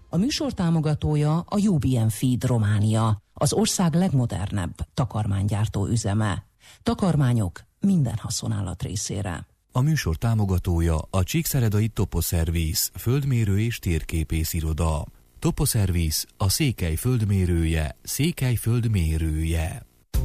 A műsor támogatója a UBM Feed Románia, az ország legmodernebb takarmánygyártó üzeme. Takarmányok minden haszonállat részére. A műsor támogatója a Csíkszeredai Toposzervisz, földmérő és térképész iroda. Toposzervisz, a Székely földmérője, Székely földmérője.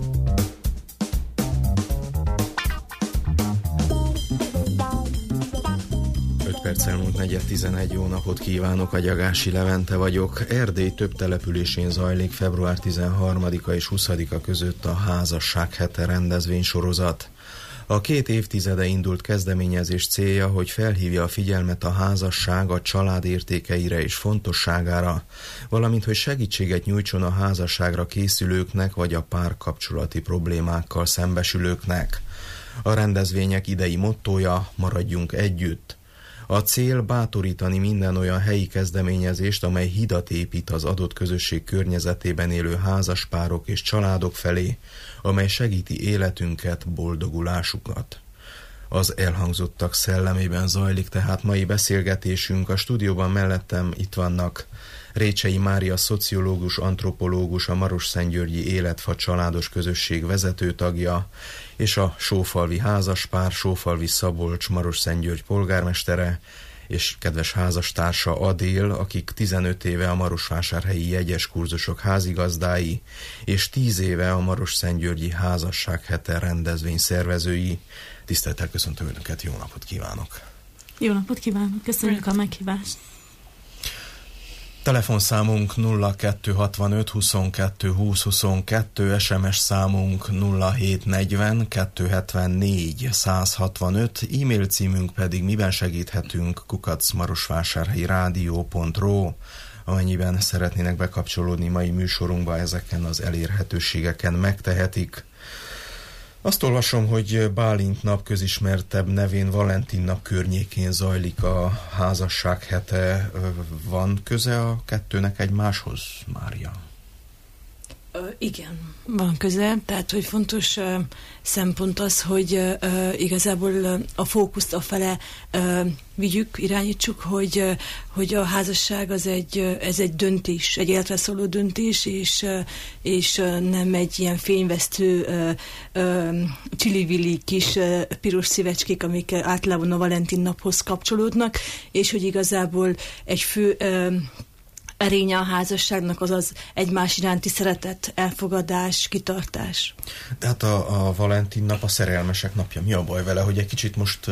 5 perc elmúlt 4:11, jó napot kívánok, Agyagási Levente vagyok. Erdély több településén zajlik február 13-a és 20-a között a Házasság hete rendezvénysorozat. A 2 évtizede indult kezdeményezés célja, hogy felhívja a figyelmet a házasság, a család értékeire és fontosságára, valamint hogy segítséget nyújtson a házasságra készülőknek vagy a párkapcsolati problémákkal szembesülőknek. A rendezvények idei mottója: maradjunk együtt. A cél bátorítani minden olyan helyi kezdeményezést, amely hidat épít az adott közösség környezetében élő házaspárok és családok felé, amely segíti életünket, boldogulásukat. Az elhangzottak szellemében zajlik tehát mai beszélgetésünk. A stúdióban mellettem itt vannak Récsei Mária szociológus, antropológus, a Marosszentgyörgyi Életfa családos közösség vezetőtagja, és a sófalvi házaspár, Sófalvi Szabolcs Marosszentgyörgy polgármestere, és kedves házastársa Adél, akik 15 éve a marosvásárhelyi jegyes kurzusok házigazdái, és 10 éve a Marosszentgyörgyi Házasság hete rendezvény szervezői. Tisztelettel köszöntöm Önöket, jó napot kívánok! Jó napot kívánok, köszönjük a meghívást! Telefonszámunk 0265 22 20 22, SMS számunk 0740 274 165, e-mail címünk pedig miben segíthetünk @marosvásárhelyi-rádió.ro. Amennyiben szeretnének bekapcsolódni mai műsorunkba, ezeken az elérhetőségeken megtehetik. Azt olvasom, hogy Bálint nap közismertebb nevén Valentin nap környékén zajlik a házasság hete. Van köze a kettőnek egymáshoz, Mária? Igen, van köze, tehát hogy fontos szempont az, hogy igazából a fókuszt afele vigyük, irányítsuk, hogy a házasság ez egy döntés, egy életre szóló döntés, és nem egy ilyen fényvesztő csili-vili kis piros szívecskék, amik általában a Valentin naphoz kapcsolódnak, és hogy igazából egy fő erénye a házasságnak az egymás iránti szeretet, elfogadás, kitartás. De hát a Valentin nap a szerelmesek napja. Mi a baj vele, hogy egy kicsit most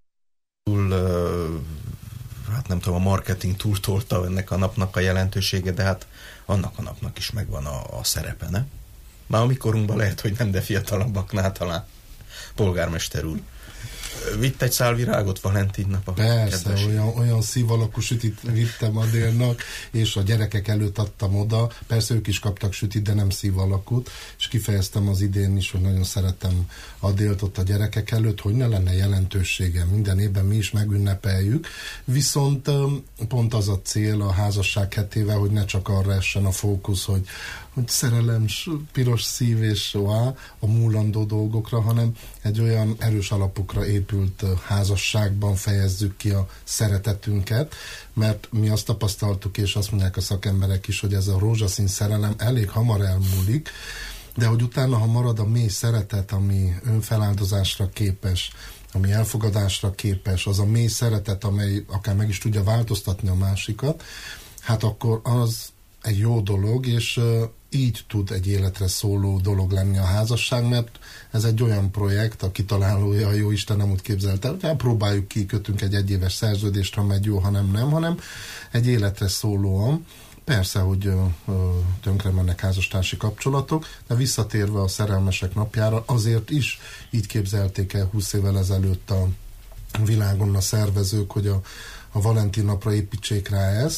hát nem tudom, a marketing túltolta ennek a napnak a jelentősége, de hát annak a napnak is megvan a szerepe, ne? Már a mikorunkban lehet, hogy nem, de fiatalabbaknál talán. Polgármester úr, vitt egy szál virágot Valentin nap? Persze, olyan szív alakú sütit vittem Adélnak, és a gyerekek előtt adtam oda. Persze ők is kaptak sütit, de nem szív alakút, és kifejeztem az idén is, hogy nagyon szeretem Adélt ott a gyerekek előtt, hogy ne lenne jelentősége. Minden évben mi is megünnepeljük. Viszont pont az a cél a házasság hetével, hogy ne csak arra essen a fókusz, hogy szerelem, piros szív és a múlandó dolgokra, hanem egy olyan erős alapokra épült házasságban fejezzük ki a szeretetünket, mert mi azt tapasztaltuk, és azt mondják a szakemberek is, hogy ez a rózsaszín szerelem elég hamar elmúlik, de hogy utána, ha marad a mély szeretet, ami önfeláldozásra képes, ami elfogadásra képes, az a mély szeretet, amely akár meg is tudja változtatni a másikat, hát akkor az egy jó dolog, és így tud egy életre szóló dolog lenni a házasság, mert ez egy olyan projekt, a kitalálója, a jó Isten nem úgy képzelte, hogy próbáljuk ki, kötünk egy egyéves szerződést, ha megy jó, ha nem, hanem egy életre szólóan. Persze, hogy tönkre mennek házastársi kapcsolatok, de visszatérve a szerelmesek napjára, azért is így képzelték el 20 évvel ezelőtt a világon a szervezők, hogy a Valentin napra építsék rá ezt,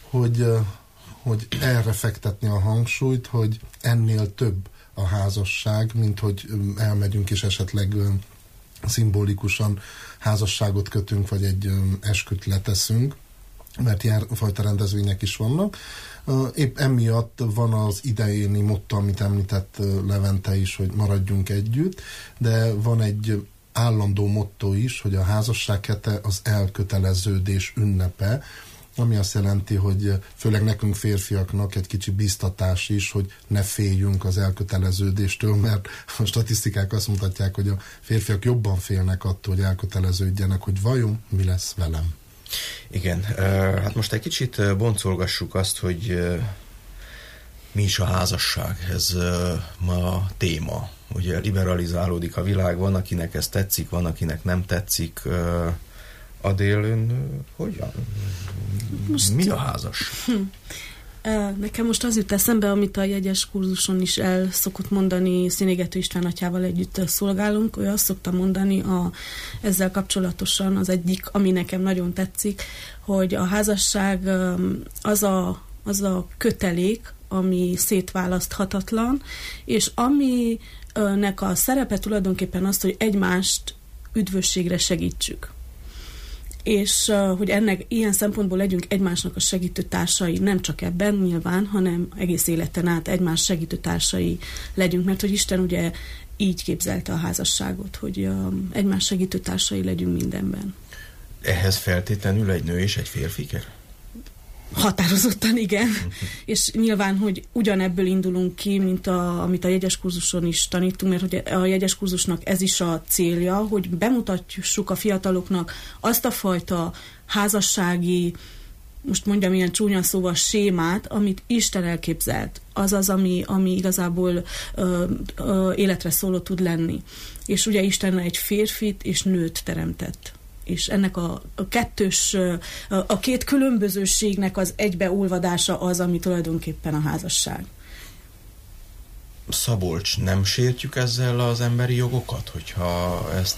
hogy erre fektetni a hangsúlyt, hogy ennél több a házasság, mint hogy elmegyünk és esetleg szimbolikusan házasságot kötünk, vagy egy esküt leteszünk, mert ilyen fajta rendezvények is vannak. Épp emiatt van az idejéni motto, amit említett Levente is, hogy maradjunk együtt, de van egy állandó motto is, hogy a házasság hete az elköteleződés ünnepe, ami azt jelenti, hogy főleg nekünk férfiaknak egy kicsi biztatás is, hogy ne féljünk az elköteleződéstől, mert a statisztikák azt mutatják, hogy a férfiak jobban félnek attól, hogy elköteleződjenek, hogy vajon mi lesz velem. Igen, hát most egy kicsit boncolgassuk azt, hogy mi is a házasság, ez ma téma. Ugye liberalizálódik a világ, van akinek ez tetszik, van akinek nem tetszik. Adél, ön hogyan? Mi a házasság? Nekem most az jut eszembe, amit a jegyes kurzuson is el szokott mondani, Szénégető István atyával együtt szolgálunk. Ő azt szokta mondani ezzel kapcsolatosan, az egyik, ami nekem nagyon tetszik, hogy a házasság az a kötelék, ami szétválaszthatatlan, és aminek a szerepe tulajdonképpen az, hogy egymást üdvösségre segítsük. És hogy ennek ilyen szempontból legyünk egymásnak a segítő társai, nem csak ebben nyilván, hanem egész életen át egymás segítő társai legyünk, mert hogy Isten ugye így képzelte a házasságot, hogy egymás segítő társai legyünk mindenben. Ehhez feltétlenül egy nő és egy férfi kell? Határozottan igen, és nyilván, hogy ugyanebből indulunk ki, mint amit a jegyes kurzuson is tanítunk, mert hogy a jegyes kurzusnak ez is a célja, hogy bemutatjuk a fiataloknak azt a fajta házassági, most mondjam ilyen csúnya szóval, sémát, amit Isten elképzelt. Az, ami igazából életre szóló tud lenni. És ugye Isten egy férfit és nőt teremtett. És ennek a két különbözőségnek az egybeolvadása az, ami tulajdonképpen a házasság. Szabolcs, nem sértjük ezzel az emberi jogokat, hogyha ezt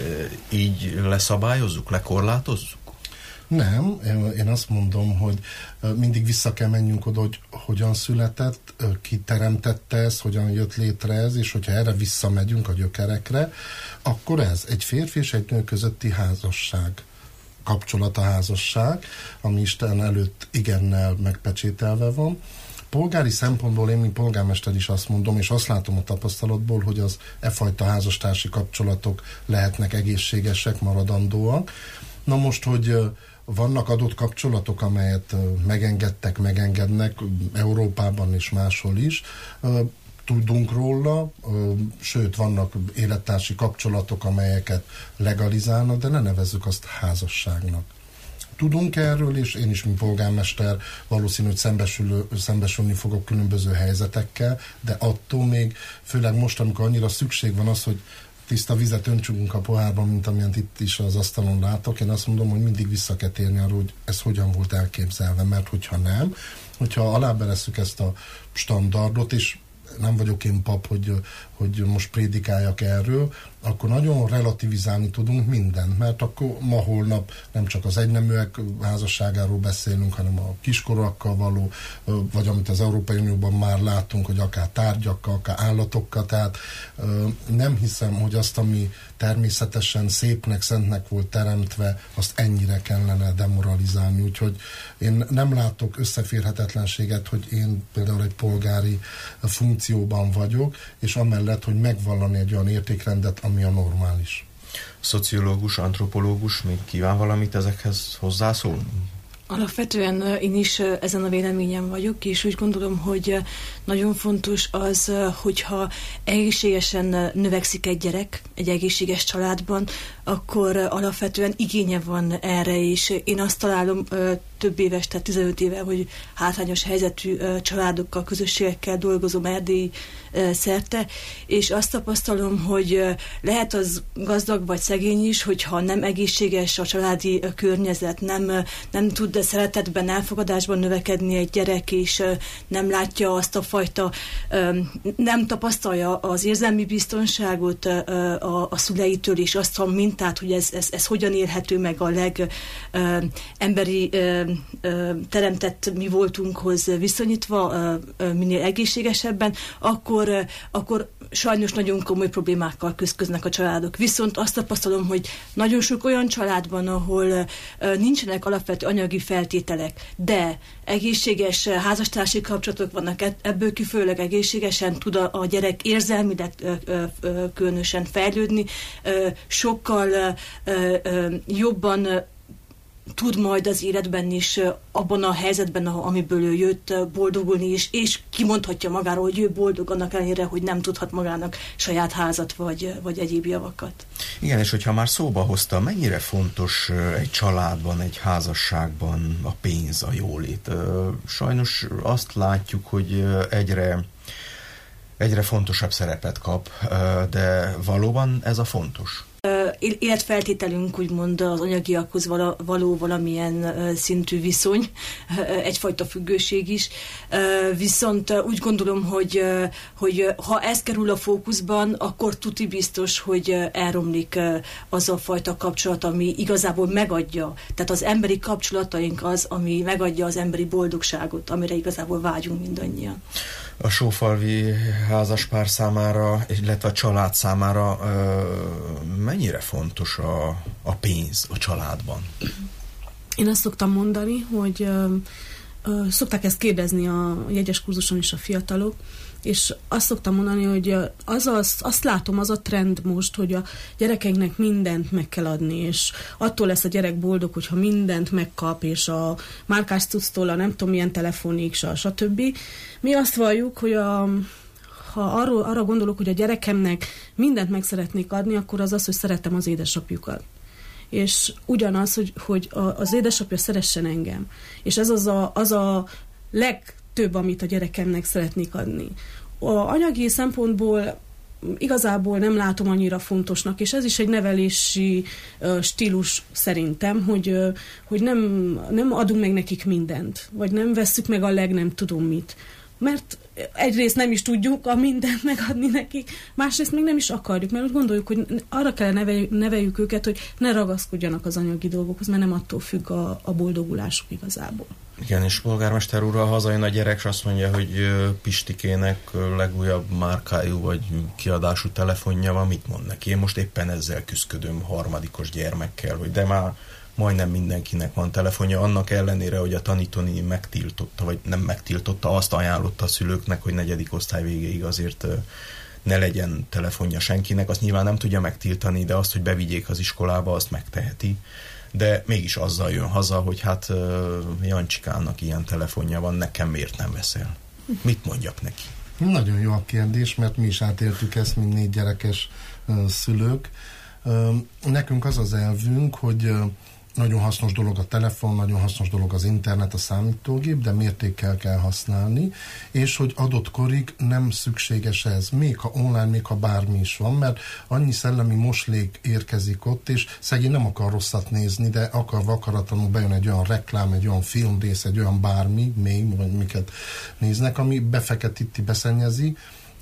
így leszabályozzuk, lekorlátozzuk? Nem, én azt mondom, hogy mindig vissza kell menjünk oda, hogy hogyan született, ki teremtette ezt, hogyan jött létre ez, és hogyha erre visszamegyünk a gyökerekre, akkor ez egy férfi és egy nő közötti házasság, kapcsolata házasság, ami Isten előtt igennel megpecsételve van. Polgári szempontból én, mint polgármester is azt mondom, és azt látom a tapasztalatból, hogy az fajta házastársi kapcsolatok lehetnek egészségesek, maradandóak. Na most, hogy vannak adott kapcsolatok, amelyet megengednek Európában és máshol is, tudunk róla, sőt, vannak élettársi kapcsolatok, amelyeket legalizálnak, de ne nevezzük azt házasságnak. Tudunk erről, és én is, mint polgármester, valószínű, hogy szembesülni fogok különböző helyzetekkel, de attól még, főleg most, amikor annyira szükség van az, hogy tiszta vizet öntsünk a pohárban, mint amilyent itt is az asztalon látok, én azt mondom, hogy mindig vissza kell térni arra, hogy ez hogyan volt elképzelve, mert hogyha nem, hogyha aláberesszük ezt a standardot, és nem vagyok én pap, hogy most prédikáljak erről, akkor nagyon relativizálni tudunk mindent, mert akkor ma-holnap nem csak az egyneműek házasságáról beszélünk, hanem a kiskorúakkal való, vagy amit az Európai Unióban már látunk, hogy akár tárgyakkal, akár állatokkal, tehát nem hiszem, hogy azt, ami természetesen szépnek, szentnek volt teremtve, azt ennyire kellene demoralizálni, úgyhogy én nem látok összeférhetetlenséget, hogy én például egy polgári funkcióban vagyok, és amellett, hogy megvallani egy olyan értékrendet, ami a normális. Szociológus, antropológus még kíván valamit ezekhez hozzászólni? Alapvetően én is ezen a véleményen vagyok, és úgy gondolom, hogy nagyon fontos az, hogyha egészségesen növekszik egy gyerek, egy egészséges családban, akkor alapvetően igénye van erre, és én azt találom több éves, tehát 15 éve, hogy hátrányos helyzetű családokkal, közösségekkel dolgozom Erdély szerte, és azt tapasztalom, hogy lehet az gazdag vagy szegény is, hogyha nem egészséges a családi környezet, nem tud szeretetben, elfogadásban növekedni egy gyerek, és nem látja azt a fajta, nem tapasztalja az érzelmi biztonságot a szüleitől, és azt a mintát, hogy ez hogyan érhető meg a legemberi teremtett mi voltunkhoz viszonyítva, minél egészségesebben, akkor sajnos nagyon komoly problémákkal küzdködnek a családok. Viszont azt tapasztalom, hogy nagyon sok olyan családban, ahol nincsenek alapvető anyagi feltételek, de egészséges házastársi kapcsolatok vannak, ebből kifolyólag egészségesen tud a gyerek érzelmileg különösen fejlődni, sokkal jobban tud majd az életben is, abban a helyzetben, amiből ő jött, boldogulni is, és kimondhatja magáról, hogy ő boldog annak ellenére, hogy nem tudhat magának saját házat vagy egyéb javakat. Igen, és hogyha már szóba hozta, mennyire fontos egy családban, egy házasságban a pénz, a jólét? Sajnos azt látjuk, hogy egyre fontosabb szerepet kap, de valóban ez a fontos? Életfeltételünk úgymond az anyagiakhoz való valamilyen szintű viszony, egyfajta függőség is. Viszont úgy gondolom, hogy ha ez kerül a fókuszban, akkor tuti biztos, hogy elromlik az a fajta kapcsolat, ami igazából megadja. Tehát az emberi kapcsolataink az, ami megadja az emberi boldogságot, amire igazából vágyunk mindannyian. A sófalvi házaspár számára, illetve a család számára mennyire fontos a pénz a családban? Én azt szoktam mondani, hogy szokták ezt kérdezni a jegyes kurzuson is a fiatalok, és azt szoktam mondani, hogy azt látom, az a trend most, hogy a gyerekeinknek mindent meg kell adni, és attól lesz a gyerek boldog, hogyha mindent megkap, és a márkás cucctól a nem tudom milyen telefonig, stb. Mi azt valljuk, hogy ha arra gondolok, hogy a gyerekemnek mindent meg szeretnék adni, akkor az, hogy szeretem az édesapjukat. És ugyanaz, hogy az édesapja szeressen engem. És ez az a legtöbb, amit a gyerekemnek szeretnék adni. A anyagi szempontból igazából nem látom annyira fontosnak, és ez is egy nevelési stílus szerintem, hogy nem adunk meg nekik mindent, vagy nem vesszük meg a nem tudom mit. Mert egyrészt nem is tudjuk a mindent megadni nekik, másrészt még nem is akarjuk, mert úgy gondoljuk, hogy arra kell neveljük őket, hogy ne ragaszkodjanak az anyagi dolgokhoz, mert nem attól függ a boldogulásuk igazából. Igen, és polgármester úr, hazajön a gyerek, és azt mondja, hogy Pistikének legújabb márkájú vagy kiadású telefonja van, mit mond neki? Én most éppen ezzel küzdködöm harmadikos gyermekkel, hogy de már majdnem mindenkinek van telefonja, annak ellenére, hogy a tanítónéni megtiltotta, vagy nem megtiltotta, azt ajánlotta a szülőknek, hogy 4. osztály végéig azért ne legyen telefonja senkinek, azt nyilván nem tudja megtiltani, de azt, hogy bevigyék az iskolába, azt megteheti. De mégis azzal jön haza, hogy hát Jancsikának ilyen telefonja van, nekem miért nem veszel? Mit mondjak neki? Nagyon jó a kérdés, mert mi is átéltük ezt, mint 4 gyerekes szülők. Nekünk az az elvünk, hogy nagyon hasznos dolog a telefon, nagyon hasznos dolog az internet, a számítógép, de mértékkel kell használni, és hogy adott korig nem szükséges ez, még ha online, még ha bármi is van, mert annyi szellemi moslék érkezik ott, és szegény nem akar rosszat nézni, de akarva akaratlanul bejön egy olyan reklám, egy olyan filmrész, egy olyan bármi, még, vagy miket néznek, ami befeketíti, beszennyezi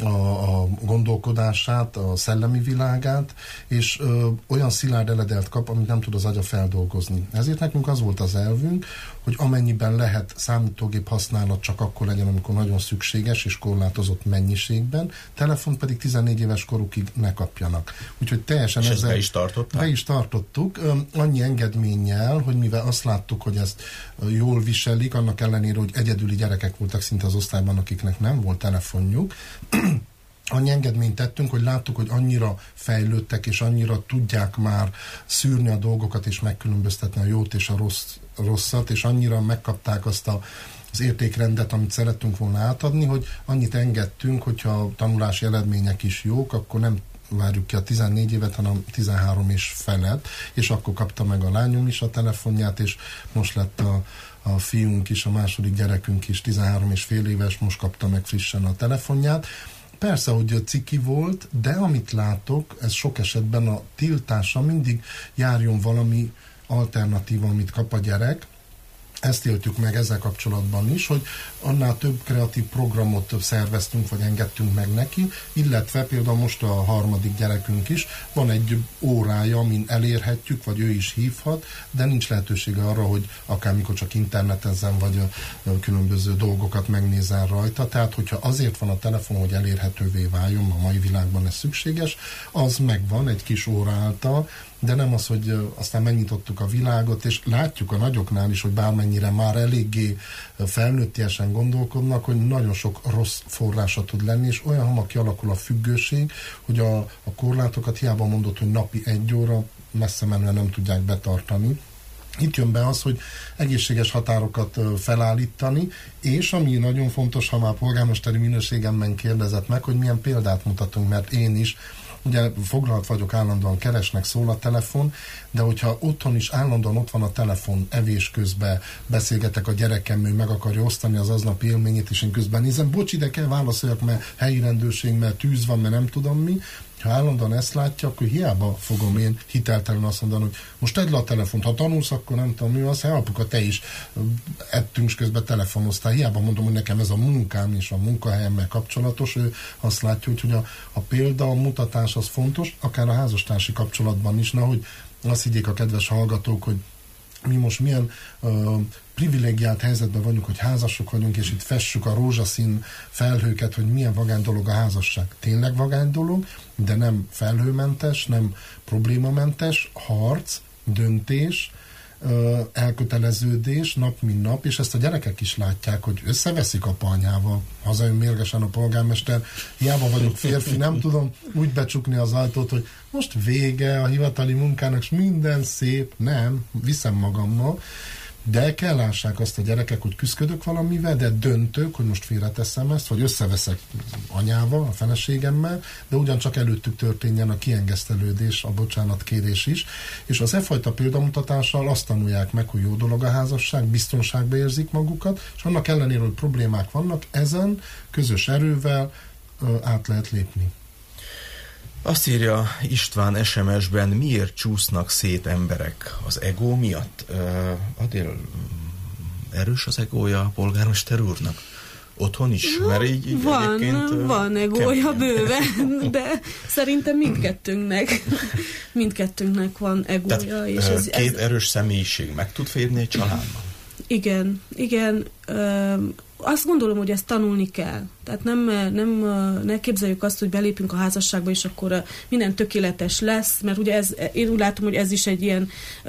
a gondolkodását, a szellemi világát, és olyan szilárd eledelt kap, amit nem tud az agya feldolgozni. Ezért nekünk az volt az elvünk, hogy amennyiben lehet számítógép használat csak akkor legyen, amikor nagyon szükséges és korlátozott mennyiségben, telefon pedig 14 éves korukig ne kapjanak. Úgyhogy teljesen ezzel be is tartották? Be is tartottuk, annyi engedménnyel, hogy mivel azt láttuk, hogy ezt jól viselik, annak ellenére, hogy egyedüli gyerekek voltak szinte az osztályban, akiknek nem volt telefonjuk, annyi engedményt tettünk, hogy láttuk, hogy annyira fejlődtek, és annyira tudják már szűrni a dolgokat, és megkülönböztetni a jót és a rosszat, és annyira megkapták azt az értékrendet, amit szerettünk volna átadni, hogy annyit engedtünk, hogyha a tanulási eredmények is jók, akkor nem várjuk ki a 14 évet, hanem 13 és felett, és akkor kapta meg a lányom is a telefonját, és most lett a fiunk is, a második gyerekünk is 13 és fél éves, most kapta meg frissen a telefonját. Persze, hogy ciki volt, de amit látok, ez sok esetben a tiltása mindig járjon valami alternatíva, amit kap a gyerek. Ezt éltük meg ezzel kapcsolatban is, hogy annál több kreatív programot szerveztünk, vagy engedtünk meg neki, illetve például most a harmadik gyerekünk is, van egy órája, amin elérhetjük, vagy ő is hívhat, de nincs lehetősége arra, hogy akármikor csak internetezzen, vagy a különböző dolgokat megnézzen rajta. Tehát, hogyha azért van a telefon, hogy elérhetővé váljon, a mai világban ez szükséges, az megvan egy kis óra által, de nem az, hogy aztán megnyitottuk a világot, és látjuk a nagyoknál is, hogy bármennyire már eléggé felnőttiesen gondolkodnak, hogy nagyon sok rossz forrása tud lenni, és olyan hamar kialakul a függőség, hogy a korlátokat hiába mondott, hogy napi 1 óra, messze menően nem tudják betartani, Itt jön be az, hogy egészséges határokat felállítani, és ami nagyon fontos, ha már polgármesteri minőségemben kérdezett meg, hogy milyen példát mutatunk, mert én is ugye foglalt vagyok, állandóan keresnek, szól a telefon, de hogyha otthon is állandóan ott van a telefon, evés közben beszélgetek a gyerekemmel, hogy meg akarja osztani az aznapi élményét, és én közben nézem, bocs, ide kell válaszoljak, mert helyi rendőrség, mert tűz van, mert nem tudom mi. Ha állandóan ezt látja, akkor hiába fogom én hiteltelen azt mondani, hogy most tedd le a telefont, ha tanulsz, akkor nem tudom mi az, apuka, te is ettünk, és közben telefonoztál. Hiába mondom, hogy nekem ez a munkám és a munkahelyemmel kapcsolatos, ő azt látja, hogy a példa, a mutatás az fontos, akár a házastársi kapcsolatban is, nehogy azt higgyék a kedves hallgatók, hogy mi most milyen privilegiált helyzetben vagyunk, hogy házasok vagyunk, és itt fessük a rózsaszín felhőket, hogy milyen vagány dolog a házasság. Tényleg vagány dolog, de nem felhőmentes, nem problémamentes, harc, döntés, elköteleződés nap mint nap, és ezt a gyerekek is látják, hogy összeveszik apa anyával, hazajön mérgesen a polgármester, hiába vagyok férfi, nem tudom úgy becsukni az ajtót, hogy most vége a hivatali munkának, és minden szép, nem, viszem magammal, de kell lássák azt a gyerekek, hogy küzdök valamivel, de döntök, hogy most félreteszem ezt, vagy összeveszek anyával, a feleségemmel, de ugyancsak előttük történjen a kiengesztelődés, a bocsánatkérés is, és az fajta példamutatással azt tanulják meg, hogy jó dolog a házasság, biztonságba érzik magukat, és annak ellenére, hogy problémák vannak, ezen közös erővel át lehet lépni. Azt írja István SMS-ben, miért csúsznak szét emberek? Az ego miatt? Adél, erős az egója a polgármester úrnak? Otthon is? Mert így van egója bőven, de szerintem mindkettőnknek van egója. Tehát, és két erős személyiség meg tud férni egy családban? Igen. Azt gondolom, hogy ezt tanulni kell. Tehát ne képzeljük azt, hogy belépünk a házasságba, és akkor minden tökéletes lesz, mert ugye én úgy látom, hogy ez is egy ilyen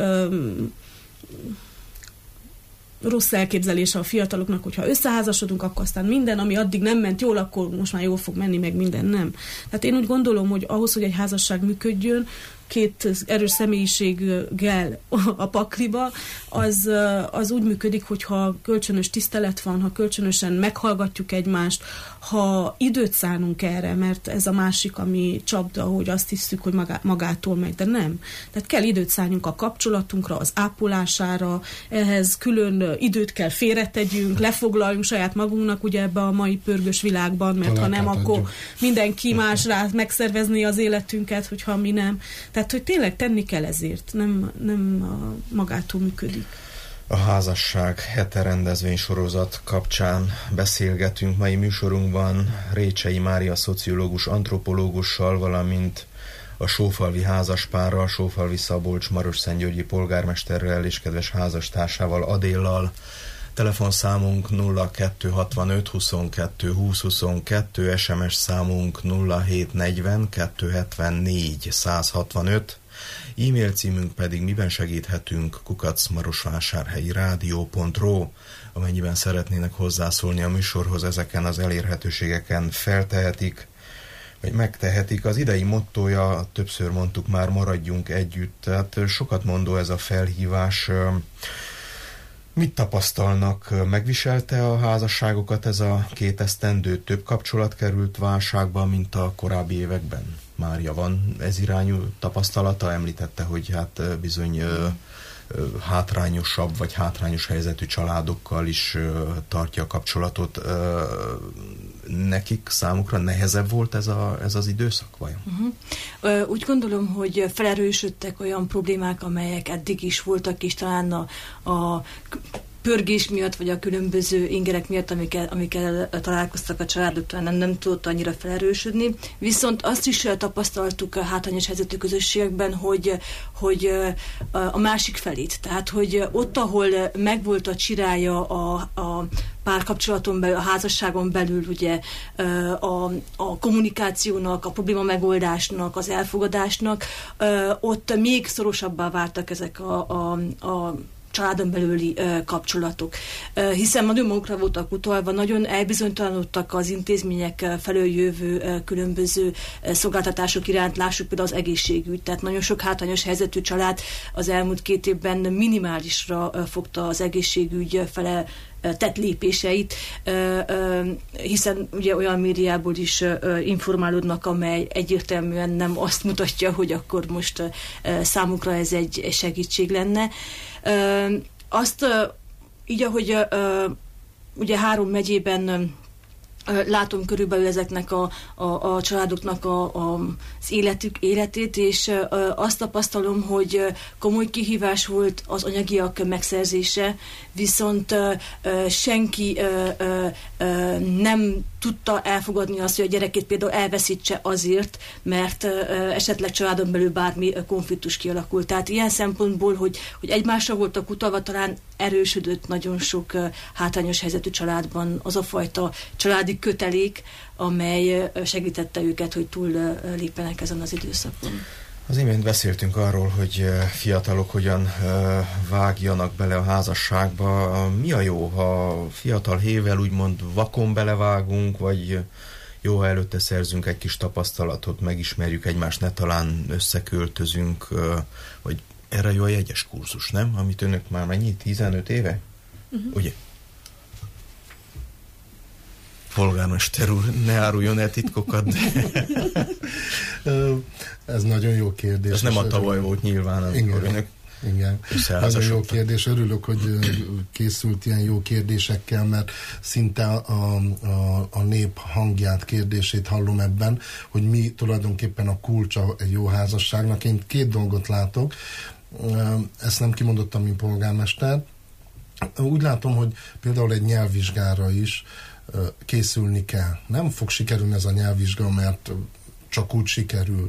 rossz elképzelése a fiataloknak, hogyha összeházasodunk, akkor aztán minden, ami addig nem ment jól, akkor most már jól fog menni, meg minden nem. Tehát én úgy gondolom, hogy ahhoz, hogy egy házasság működjön, két erős személyiséggel a pakliba, az úgy működik, hogyha kölcsönös tisztelet van, ha kölcsönösen meghallgatjuk egymást, ha időt szánunk erre, mert ez a másik, ami csapda, hogy azt hiszük, hogy magától megy, de nem. Tehát kell időt szánjunk a kapcsolatunkra, az ápolására, ehhez külön időt kell félretegyünk, lefoglaljunk saját magunknak ugye ebbe a mai pörgős világban, mert ha nem, akkor mindenki más rá megszervezni az életünket, hogyha mi nem. Tehát, hogy tényleg tenni kell ezért, nem magától működik. A házasság hete rendezvénysorozat kapcsán beszélgetünk mai műsorunkban Récsei Mária szociológus antropológussal, valamint a sófalvi házaspárral, Sófalvi Szabolcs Marosszentgyörgyi polgármesterrel és kedves házastársával, Adéllal. Telefonszámunk 0265 22 20 22, SMS számunk 0740 274 165, e-mail címünk pedig miben segíthetünk @marosvásárhelyi-rádió.ro. Amennyiben szeretnének hozzászólni a műsorhoz, ezeken az elérhetőségeken feltehetik, vagy megtehetik. Az idei mottója, többször mondtuk már, maradjunk együtt, tehát sokat mondó ez a felhívás. Mit tapasztalnak? Megviselte a házasságokat ez a 2 esztendő? Több kapcsolat került válságba, mint a korábbi években? Mária, van ez irányú tapasztalata? Említette, hogy hát bizony hátrányosabb vagy hátrányos helyzetű családokkal is tartja a kapcsolatot. Nekik, számukra nehezebb volt ez az időszak, vajon? Úgy gondolom, hogy felerősödtek olyan problémák, amelyek eddig is voltak, és talán a pörgés miatt, vagy a különböző ingerek miatt, amikkel találkoztak a családok, talán nem tudott annyira felerősödni. Viszont azt is tapasztaltuk a hátrányos helyzetű közösségekben, hogy a másik felét. Tehát, hogy ott, ahol megvolt a csirája a párkapcsolaton belül, a házasságon belül, ugye a kommunikációnak, a probléma megoldásnak, az elfogadásnak, ott még szorosabbá váltak ezek a családon belüli kapcsolatok. Hiszen nagyon magukra voltak utalva, nagyon elbizonytalanodtak az intézmények felől jövő különböző szolgáltatások iránt, lássuk például az egészségügy. Tehát nagyon sok hátrányos helyzetű család az elmúlt 2 évben minimálisra fogta az egészségügy fele tett lépéseit, hiszen ugye olyan médiából is informálódnak, amely egyértelműen nem azt mutatja, hogy akkor most számukra ez egy segítség lenne. Azt így, ahogy ugye 3 megyében látom körülbelül ezeknek a családoknak az életét, és azt tapasztalom, hogy komoly kihívás volt az anyagiak megszerzése, viszont senki nem tudta elfogadni azt, hogy a gyerekét például elveszítse azért, mert esetleg családon belül bármi konfliktus kialakult. Tehát ilyen szempontból, hogy egymásra voltak utalva, talán erősödött nagyon sok hátrányos helyzetű családban az a fajta családi kötelék, amely segítette őket, hogy túl lépjenek ezen az időszakon. Az imént beszéltünk arról, hogy fiatalok hogyan vágjanak bele a házasságba. Mi a jó, ha fiatal hével úgymond vakon belevágunk, vagy jó, ha előtte szerzünk egy kis tapasztalatot, megismerjük egymást, ne talán összeköltözünk, vagy erre jó a jegyes kurzus, nem? Amit önök már mennyi? 15 éve? Ugye? Polgármester úr, ne áruljon el titkokat, de... Ez nagyon jó kérdés. Ez nem a tavaly volt nyilván, amikor önök nagyon jó kérdés. Örülök, hogy készült ilyen jó kérdésekkel, mert szinte a nép hangját, kérdését hallom ebben, hogy mi tulajdonképpen a kulcsa egy jó házasságnak. Én 2 dolgot látok, ezt nem kimondottam, mint polgármester. Úgy látom, hogy például egy nyelvvizsgára is készülni kell. Nem fog sikerülni ez a nyelvvizsga, mert csak úgy sikerül.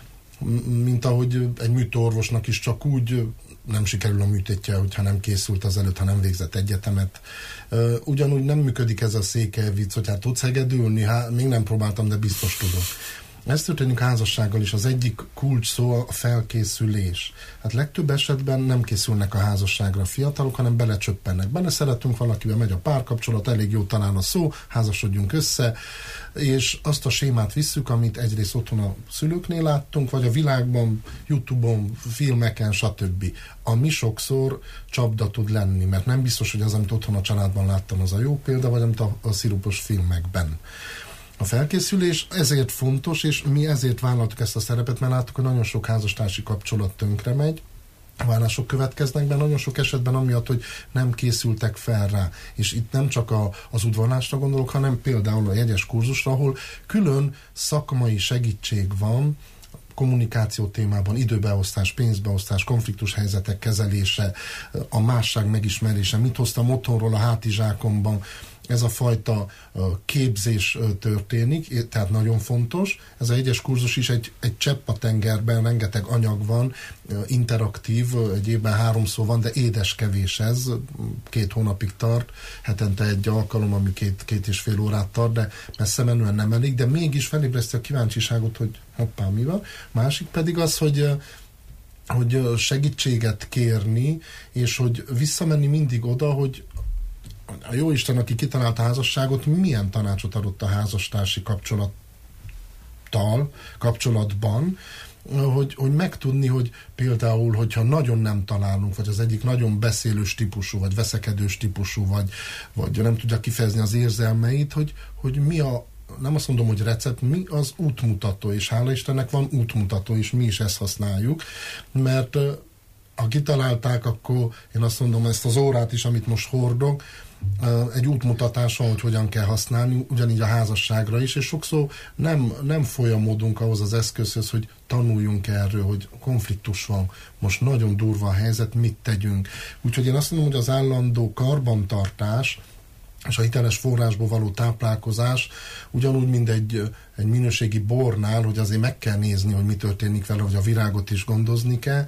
Mint ahogy egy műtőorvosnak is csak úgy nem sikerül a műtétje, hogyha nem készült azelőtt, ha nem végzett egyetemet. Ugyanúgy nem működik ez a székely vicc, hogy hát tudsz hegedülni, még nem próbáltam, de biztos tudok. Ez történik házassággal is. Az egyik kulcs szó a felkészülés. Hát legtöbb esetben nem készülnek a házasságra a fiatalok, hanem belecsöppennek. Benne szeretünk valakivel, megy a párkapcsolat, elég jó talán a szó, házasodjunk össze, és azt a sémát visszük, amit egyrészt otthon a szülőknél láttunk, vagy a világban, YouTube-on, filmeken, stb. Ami sokszor csapda tud lenni, mert nem biztos, hogy az, amit otthon a családban láttam, az a jó példa, vagy amit a szirupos filmekben. A felkészülés ezért fontos, és mi ezért vállaltuk ezt a szerepet, mert láttuk, hogy nagyon sok házastársi kapcsolat tönkre megy, válások következnek be, nagyon sok esetben amiatt, hogy nem készültek fel rá. És itt nem csak az udvarlásra gondolok, hanem például a jegyes kurzusra, ahol külön szakmai segítség van, kommunikáció témában, időbeosztás, pénzbeosztás, konfliktus helyzetek kezelése, a másság megismerése, mit hoztam otthonról a hátizsákomban, ez a fajta képzés történik, tehát nagyon fontos. Ez a jegyes kurzus is egy csepp a tengerben, rengeteg anyag van, interaktív, egy évben 3-szor van, de édeskevés ez, 2 hónapig tart, hetente egy alkalom, ami 2,5 órát tart, de messze menően nem elég, de mégis felébreszti a kíváncsiságot, hogy hoppá, mi van. Másik pedig az, hogy segítséget kérni, és hogy visszamenni mindig oda, hogy a Jóisten, aki kitalálta a házasságot, milyen tanácsot adott a házastársi kapcsolatban, hogy megtudni, hogy például, hogyha nagyon nem találunk, vagy az egyik nagyon beszélős típusú, vagy veszekedős típusú, vagy nem tudja kifejezni az érzelmeit, hogy mi nem azt mondom, hogy recept, mi az útmutató, és hála Istennek van útmutató, és mi is ezt használjuk, mert ha kitalálták, akkor én azt mondom, ezt az órát is, amit most hordok, egy útmutatás van, hogy hogyan kell használni, ugyanígy a házasságra is, és sokszor nem folyamodunk ahhoz az eszközhöz, hogy tanuljunk erről, hogy konfliktus van, most nagyon durva a helyzet, mit tegyünk. Úgyhogy én azt mondom, hogy az állandó karbantartás és a hiteles forrásból való táplálkozás ugyanúgy, mint egy minőségi bornál, hogy azért meg kell nézni, hogy mi történik vele, hogy a virágot is gondozni kell,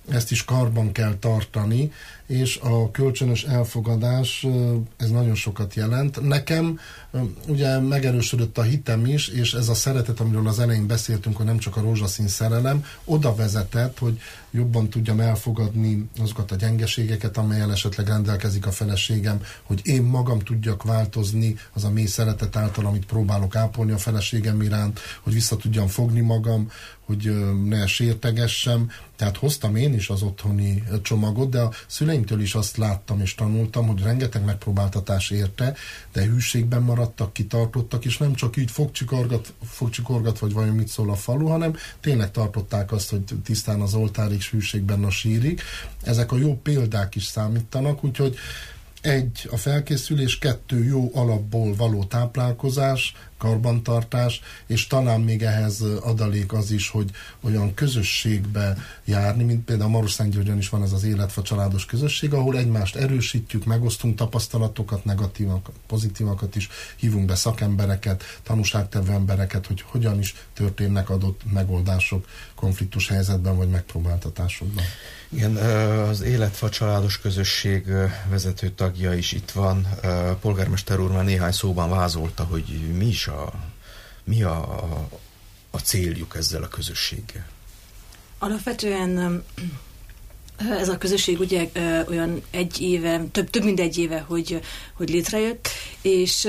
ezt is karban kell tartani, és a kölcsönös elfogadás, ez nagyon sokat jelent. Nekem ugye megerősödött a hitem is, és ez a szeretet, amiről az elején beszéltünk, hogy nem csak a rózsaszín szerelem, oda vezetett, hogy jobban tudjam elfogadni azokat a gyengeségeket, amelyel esetleg rendelkezik a feleségem, hogy én magam tudjak változni az a mély szeretet által, amit próbálok ápolni a feleségem iránt, hogy vissza tudjam fogni magam, hogy ne sértegessem. Tehát hoztam én is az otthoni csomagot, de a szüleimtől is azt láttam és tanultam, hogy rengeteg megpróbáltatás érte, de hűségben maradtak, kitartottak, és nem csak így fogcsikorgat, vagy vajon mit szól a falu, hanem tényleg tartották azt, hogy tisztán az oltárig, hűségben a sírig. Ezek a jó példák is számítanak, úgyhogy 1. a felkészülés, 2. jó alapból való táplálkozás, karbantartás, és talán még ehhez adalék az is, hogy olyan közösségbe járni, mint például Marosszántgyörgyön is van ez az Életfa családos közösség, ahol egymást erősítjük, megosztunk tapasztalatokat, negatívakat, pozitívakat is, hívunk be szakembereket, tanúságtevő embereket, hogy hogyan is történnek adott megoldások konfliktus helyzetben vagy megpróbáltatásokban. Igen, az Életfa családos közösség vezető tagja is itt van. Polgármester úr már néhány szóban vázolta, hogy mi a céljuk ezzel a közösséggel. Alapvetően ez a közösség ugye olyan egy éve, több mint egy éve, hogy létrejött, és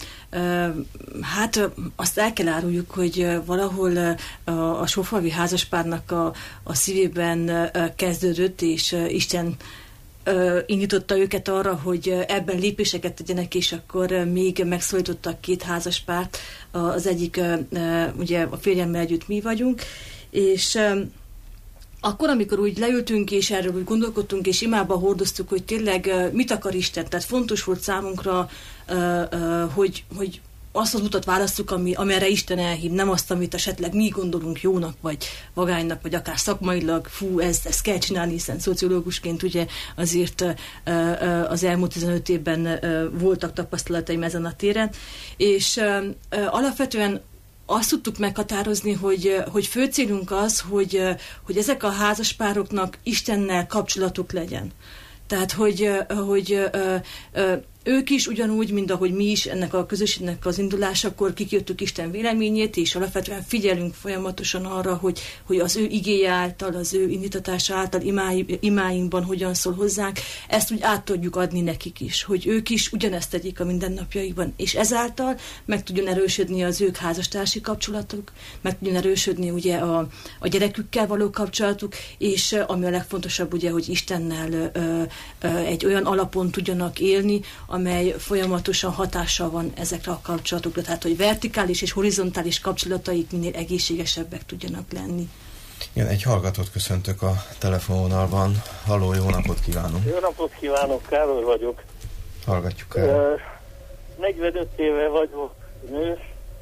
hát azt el kell áruljuk, hogy valahol a sófalvi házaspárnak a szívében kezdődött, és Isten indította őket arra, hogy ebben lépéseket tegyenek, és akkor még megszólítottak 2 házaspárt, az egyik ugye a férjemmel együtt mi vagyunk, és akkor, amikor úgy leültünk, és erről úgy gondolkodtunk, és imába hordoztuk, hogy tényleg mit akar Isten, tehát fontos volt számunkra, hogy azt az utat választjuk, amire Isten elhív, nem azt, amit esetleg mi gondolunk jónak, vagy vagánynak, vagy akár szakmailag, ezt kell csinálni, hiszen szociológusként ugye azért az elmúlt 15 évben voltak tapasztalataim ezen a téren, és alapvetően azt tudtuk meghatározni, hogy fő célunk az, hogy ezek a házaspároknak Istennel kapcsolatuk legyen. Tehát, hogy ők is ugyanúgy, mint ahogy mi is ennek a közösségnek az indulásakor kikértük Isten véleményét, és alapvetően figyelünk folyamatosan arra, hogy az ő igéje által, az ő indítatása által imáinkban hogyan szól hozzánk, ezt úgy át tudjuk adni nekik is, hogy ők is ugyanezt tegyék a mindennapjaikban, és ezáltal meg tudjon erősödni az ők házastársi kapcsolatuk, meg tudjon erősödni ugye a gyerekükkel való kapcsolatuk, és ami a legfontosabb ugye, hogy Istennel egy olyan alapon tudjanak élni, amely folyamatosan hatással van ezekre a kapcsolatokra, tehát hogy vertikális és horizontális kapcsolataik minél egészségesebbek tudjanak lenni. Igen, egy hallgatót köszöntök a telefonvonalban. Halló, jó napot kívánok! Jó napot kívánok, Károly vagyok. Hallgatjuk el. 45 éve vagyok nős.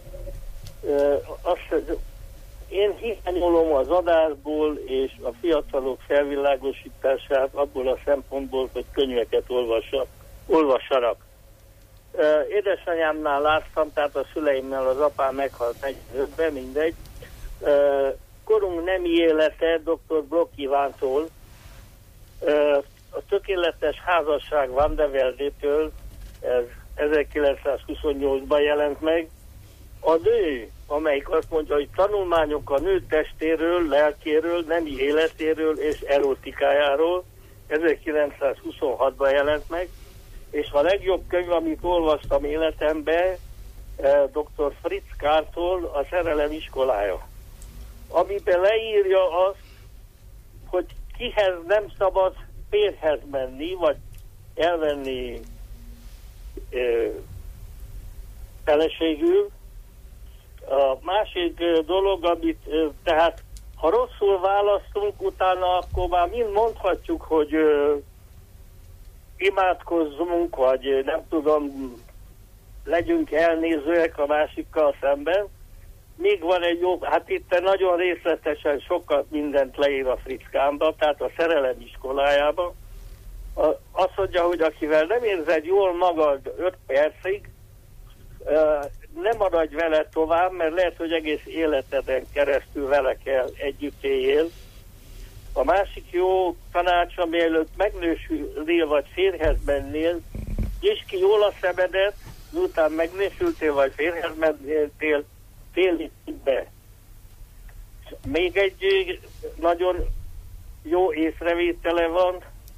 Én hiányolom az adásból és a fiatalok felvilágosítását abból a szempontból, hogy könyveket olvassanak. Édesanyámnál láttam, tehát a szüleimmel, az apám meghalt 45-ben, mindegy. Korunk nemi élete dr. Bloch Ivántól, a tökéletes házasság Van de Velde-től, ez 1928-ban jelent meg. A nő, amelyik azt mondja, hogy tanulmányok a nő testéről, lelkéről, nemi életéről és erotikájáról, 1926-ban jelent meg, és a legjobb könyv, amit olvastam életemben, dr. Fritz Kahrtól, a Szerelem iskolája, amiben leírja azt, hogy kihez nem szabad férjhez menni, vagy elvenni feleségül. A másik dolog, amit tehát ha rosszul választunk, utána akkor már mind mondhatjuk, hogy imádkozzunk, vagy nem tudom, legyünk elnézőek a másikkal szemben. Még van egy jó, hát itt nagyon részletesen sokat mindent leír a Fritzkámba, tehát a Szerelem iskolájába. Azt mondja, hogy akivel nem érzed jól magad 5 percig, nem maradj vele tovább, mert lehet, hogy egész életeden keresztül vele kell együtt éljél. A másik jó tanács, mielőtt megnősülnél, vagy férjhez mennél, nyisd ki jól a szemedet, miután megnősültél, vagy férjhez mennél, fél be. Még egy nagyon jó észrevétele van,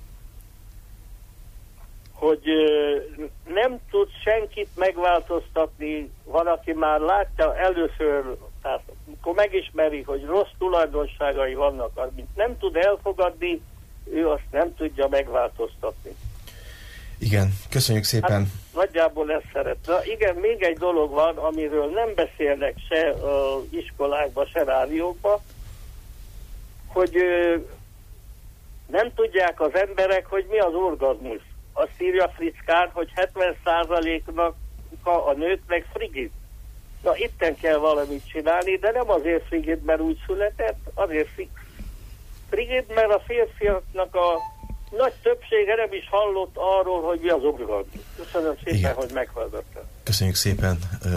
hogy nem tud senkit megváltoztatni, van, aki már látta először, tehát amikor megismeri, hogy rossz tulajdonságai vannak, amit nem tud elfogadni, ő azt nem tudja megváltoztatni. Igen, köszönjük szépen. Hát, nagyjából ezt szeretne. Igen, még egy dolog van, amiről nem beszélnek se iskolákban, se rádiókban, hogy nem tudják az emberek, hogy mi az orgazmus. Azt írja Frickán, hogy 70%-nak a nőknek frigid. Na, itten kell valamit csinálni, de nem azért frigid, mert úgy született, azért frigid, mert a férfiaknak a nagy többsége nem is hallott arról, hogy mi az orgazmus. Köszönöm szépen, igen, hogy meghallgattam. Köszönjük szépen.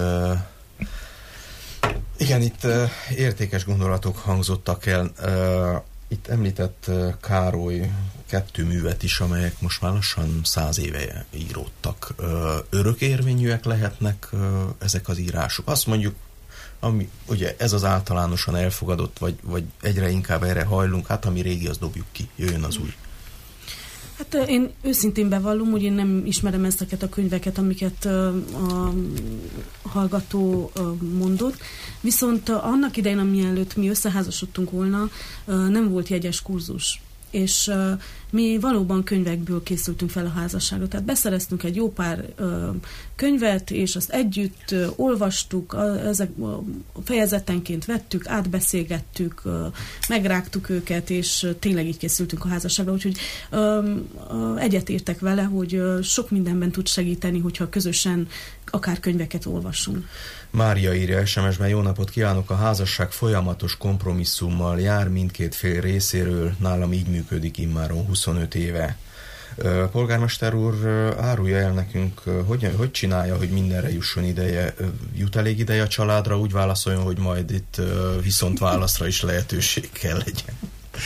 Igen, itt értékes gondolatok hangzottak el. Itt említett Károly 2 művet is, amelyek most már lassan 100 éve íródtak. Örökérvényűek lehetnek ezek az írások. Azt mondjuk, ami, ugye ez az általánosan elfogadott, vagy egyre inkább erre hajlunk, hát ami régi, az dobjuk ki, jöjjön az új. Hát én őszintén bevallom, hogy én nem ismerem ezeket a könyveket, amiket a hallgató mondott, viszont annak idején, mielőtt mi összeházasodtunk volna, nem volt jegyes kurzus. És mi valóban könyvekből készültünk fel a házasságra. Tehát beszereztünk egy jó pár könyvet, és azt együtt olvastuk, ezek fejezetenként vettük, átbeszélgettük, megrágtuk őket, és tényleg így készültünk a házasságra. Úgyhogy egyetértek vele, hogy sok mindenben tud segíteni, hogyha közösen akár könyveket olvasunk. Mária írja SMS-ben: jó napot kívánok, a házasság folyamatos kompromisszummal jár mindkét fél részéről, nálam így működik immáron 25 éve. Polgármester úr, árulja el nekünk, hogy csinálja, hogy mindenre jusson ideje, jut elég ideje a családra, úgy válaszoljon, hogy majd itt viszont válaszra is lehetőség kell legyen.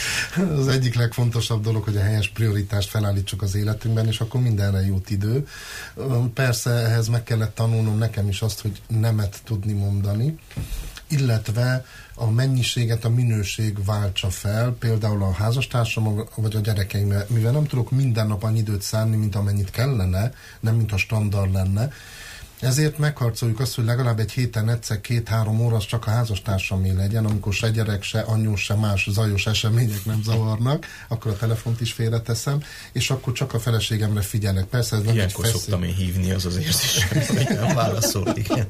Az egyik legfontosabb dolog, hogy a helyes prioritást felállítsuk az életünkben, és akkor mindenre jut idő. Persze ehhez meg kellett tanulnom nekem is azt, hogy nemet tudni mondani, illetve a mennyiséget a minőség váltsa fel, például a házastársam vagy a gyerekeimre, mivel nem tudok minden nap annyi időt szánni, mint amennyit kellene, nem mint a standard lenne, ezért megharcoljuk azt, hogy legalább egy héten egyszer 2-3 óra az csak a házastársamé legyen, amikor se gyerek, se anyó, se más zajos események nem zavarnak, akkor a telefont is félreteszem, és akkor csak a feleségemre figyelek. Persze ez nem ilyenkor szoktam én hívni, az érzésem, hogy nem válaszol, igen.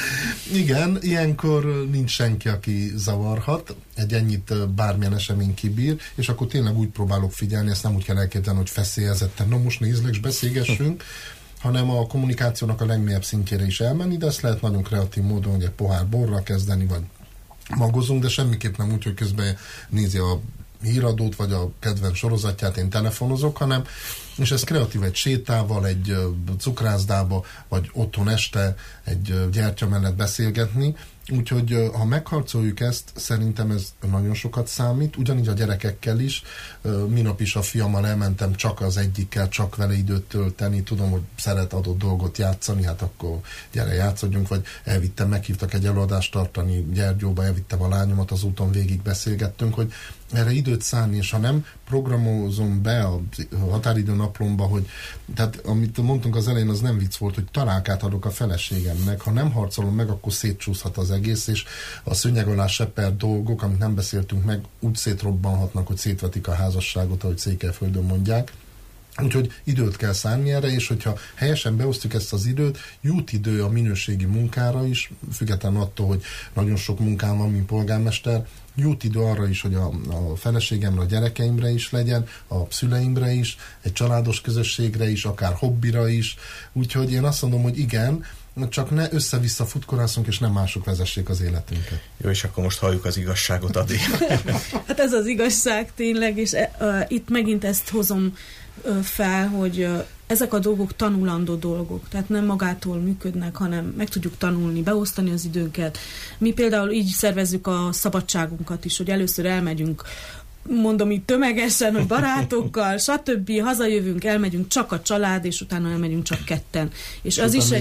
Igen, ilyenkor nincs senki, aki zavarhat, egy ennyit bármilyen esemény kibír, és akkor tényleg úgy próbálok figyelni, ezt nem úgy kell elképzelni, hogy feszélyezetten, na most nézlek, és beszélgessünk, hanem a kommunikációnak a legmélyebb szintjére is elmenni, de ezt lehet nagyon kreatív módon, hogy egy pohár borra kezdeni, vagy magozunk, de semmiképp nem úgy, hogy közben nézi a híradót, vagy a kedvenc sorozatját, én telefonozok, hanem, és ez kreatív, egy sétával, egy cukrászdába, vagy otthon este egy gyertya mellett beszélgetni. Úgyhogy ha megharcoljuk ezt, szerintem ez nagyon sokat számít, ugyanígy a gyerekekkel is. Minap is a fiammal elmentem csak az egyikkel, csak vele időt tölteni, tudom, hogy szeret adott dolgot játszani, hát akkor gyere játszodjunk, vagy elvittem, meghívtak egy előadást tartani Gyergyóba, elvittem a lányomat, az úton végig beszélgettünk, hogy erre időt szánni, és ha nem programozom be a határidő naplomba, hogy, tehát amit mondtunk az elején, az nem vicc volt, hogy találkát adok a feleségemnek, ha nem harcolom meg, akkor szétcsúszhat az egész, és a szőnyeg alá sepert dolgok, amit nem beszéltünk meg, úgy szétrobbanhatnak, hogy szétvetik a házasságot, ahogy Székelyföldön mondják. Úgyhogy időt kell szánni erre, és hogyha helyesen beosztjuk ezt az időt, jut idő a minőségi munkára is, függetlenül attól, hogy nagyon sok munkám van, mint polgármester, jut idő arra is, hogy a feleségemre, a gyerekeimre is legyen, a szüleimre is, egy családos közösségre is, akár hobbira is. Úgyhogy én azt mondom, hogy igen, csak ne össze-vissza futkorászunk, és nem mások vezessék az életünket. Jó, és akkor most halljuk az igazságot, Adi. Hát ez az igazság tényleg, és itt megint ezt hozom fel, hogy ezek a dolgok tanulandó dolgok, tehát nem magától működnek, hanem meg tudjuk tanulni, beosztani az időnket. Mi például így szervezzük a szabadságunkat is, hogy először elmegyünk mondom így tömegesen, hogy barátokkal, stb. Hazajövünk, elmegyünk csak a család, és utána elmegyünk csak ketten. És az is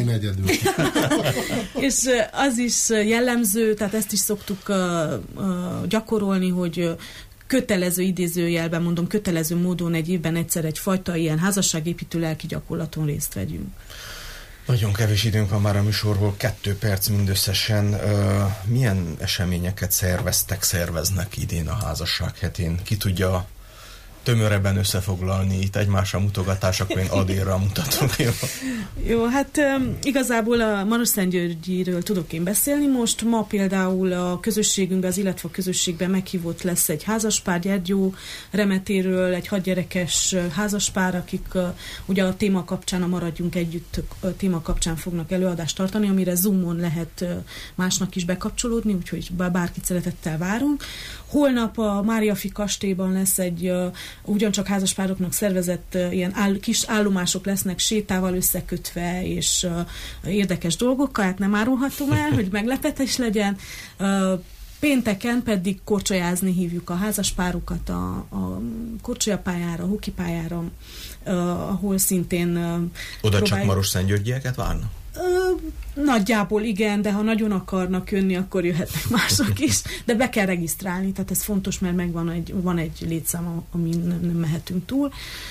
és az is jellemző, tehát ezt is szoktuk gyakorolni, hogy kötelező idézőjelben, mondom, kötelező módon egy évben egyszer egyfajta ilyen házasságépítő lelki gyakorlaton részt vegyünk. Nagyon kevés időnk van már a műsorból, 2 perc mindösszesen. Milyen eseményeket szerveznek idén a házasság hetén? Ki tudja tömörebben összefoglalni itt egymásra mutogatás, akkor én Adélra mutatok. Jó, hát igazából a Marosszentgyörgyiről tudok én beszélni most. Ma például a közösségünk, az Illetve közösségben meghívott lesz egy házaspár, Gyergyó Remetéről, egy 6 gyerekes házaspár, akik ugye a téma kapcsán, a Maradjunk Együtt téma kapcsán fognak előadást tartani, amire Zoomon lehet másnak is bekapcsolódni, úgyhogy bárkit szeretettel várunk. Holnap a Máriafi kastélyban lesz egy ugyancsak házaspároknak szervezett ilyen kis állomások lesznek sétával összekötve, és érdekes dolgokkal, hát nem árulhatom el, hogy meglepetés legyen. Pénteken pedig korcsolyázni hívjuk a házaspárokat a korcsolyapályára, a hokipályára, ahol szintén oda csak Marosszentgyörgyieket várnak? Nagyjából igen, de ha nagyon akarnak jönni, akkor jöhetnek mások is, de be kell regisztrálni, tehát ez fontos, mert van egy létszám, amin nem mehetünk túl.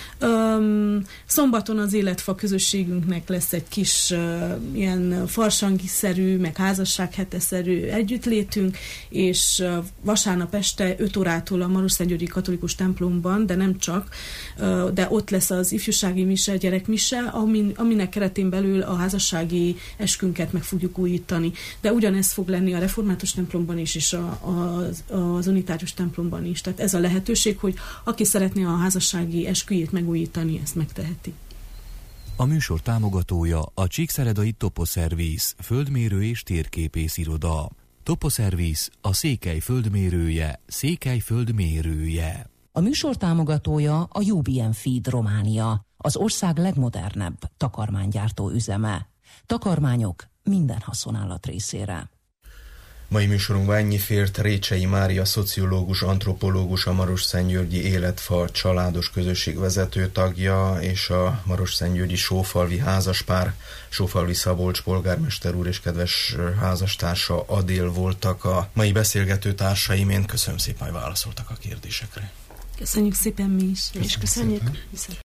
Szombaton az Életfa közösségünknek lesz egy kis ilyen farsangiszerű, meg házasságheteszerű együttlétünk, és vasárnap este 5 órától a Marosszentgyörgyi katolikus templomban, de nem csak, de ott lesz az ifjúsági mise, gyerekmise, aminek keretén belül a házassági eskünket meg fogjuk újítani. De ugyanez fog lenni a református templomban is, és az unitárius templomban is. Tehát ez a lehetőség, hogy aki szeretné a házassági esküjét megújítani, ezt megteheti. A műsor támogatója a Csíkszeredai Toposzervisz, földmérő és térképész iroda. Toposzervisz a Székely földmérője, Székely földmérője. A műsor támogatója a UBM Feed Románia, az ország legmodernebb takarmánygyártó üzeme. Takarmányok minden haszonállat részére. Mai műsorunkban ennyi fért. Récsei Mária, szociológus, antropológus, a Marosszentgyörgyi Életfa családos közösség vezető tagja, és a Marosszentgyörgyi sófalvi házaspár, Sófalvi Szabolcs polgármester úr és kedves házastársa Adél voltak a mai beszélgető társaim. Én köszönöm szépen, hogy válaszoltak a kérdésekre. Köszönjük szépen mi is. És köszönjük.